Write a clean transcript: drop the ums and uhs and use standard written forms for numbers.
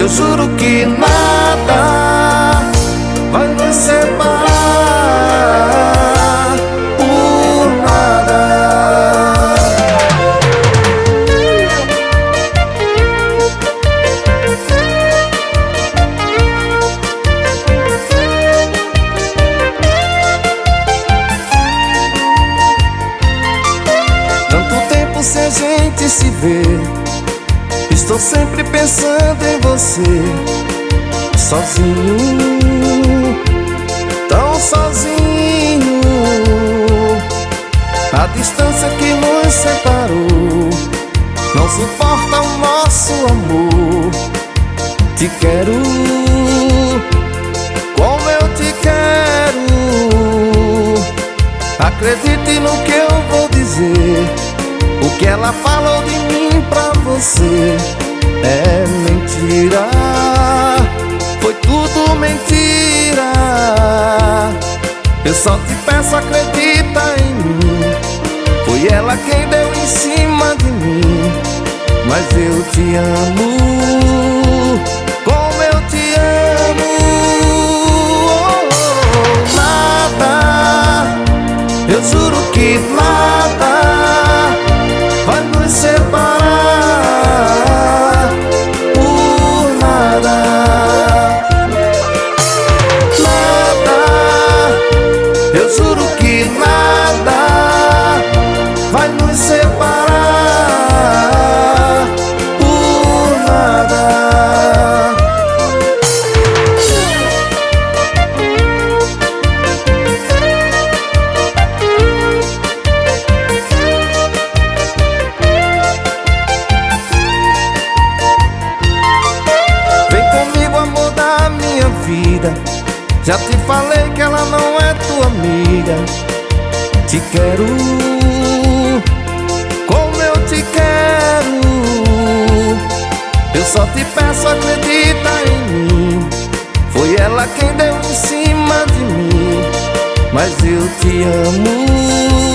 Eu juro que nada vai nos separar por nada. Tanto tempo sem a gente se ver, estou sempre pensando em você. Sozinho, tão sozinho. A distância que nos separou não suporta o nosso amor. Te quero como eu te quero. Acredite no que eu vou dizer. O que ela falou de mim pra você é mentira. Foi tudo mentira. Eu só te peço, acredita em mim. Foi ela quem deu em cima de mim. Mas eu te amo como eu te amo. Nada, eu juro que nada vai nos separar por nada. Nada, eu juro que nada vai nos separar por nada. Vida, já te falei que ela não é tua amiga. Te quero como eu te quero. Eu só te peço, acredita em mim. Foi ela quem deu em cima de mim. Mas eu te amo